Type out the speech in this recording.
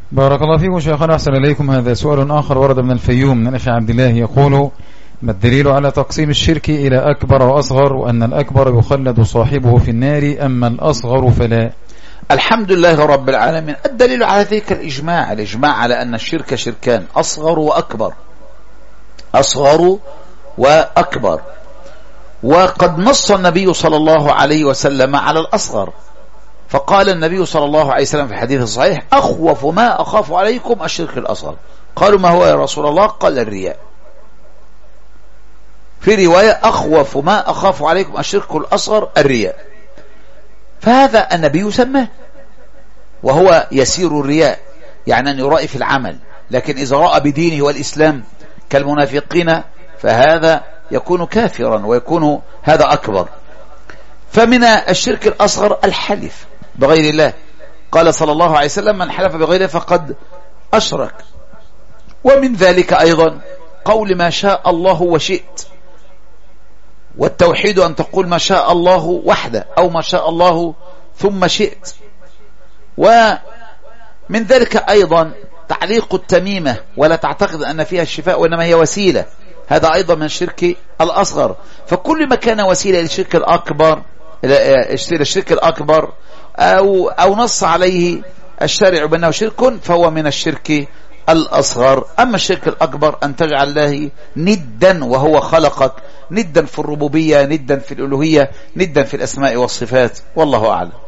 بارك الله فيكم شيخنا، أحسن إليكم. هذا سؤال آخر ورد من الفيوم من الأخ عبد الله، يقول: ما الدليل على تقسيم الشرك إلى أكبر وأصغر، وأن الأكبر يخلد صاحبه في النار أما الأصغر فلا؟ الحمد لله رب العالمين. الدليل على ذلك الإجماع على أن الشرك شركان: أصغر وأكبر، أصغر وأكبر. وقد نص النبي صلى الله عليه وسلم على الأصغر، فقال النبي صلى الله عليه وسلم في الحديث الصحيح: أخوف ما أخاف عليكم الشرك الأصغر. قالوا: ما هو يا رسول الله؟ قال: الرياء. في رواية: أخوف ما أخاف عليكم الشرك الأصغر الرياء. فهذا النبي سماه، وهو يسير الرياء، يعني أن يرائي في العمل، لكن إذا رأى بدينه والإسلام كالمنافقين فهذا يكون كافرا ويكون هذا أكبر. فمن الشرك الأصغر الحلف بغير الله، قال صلى الله عليه وسلم: من حلف بغير الله فقد أشرك. ومن ذلك أيضا قول ما شاء الله وشئت، والتوحيد أن تقول ما شاء الله وحده، أو ما شاء الله ثم شئت. ومن ذلك أيضا تعليق التميمة، ولا تعتقد أن فيها الشفاء وإنما هي وسيلة، هذا أيضا من الشرك الأصغر. فكل ما كان وسيلة للشرك الأكبر أو نص عليه الشارع بأنه شرك فهو من الشرك الأصغر. أما الشرك الأكبر أن تجعل الله ندا وهو خلقك، ندا في الربوبية، ندا في الألوهية، ندا في الأسماء والصفات، والله أعلم.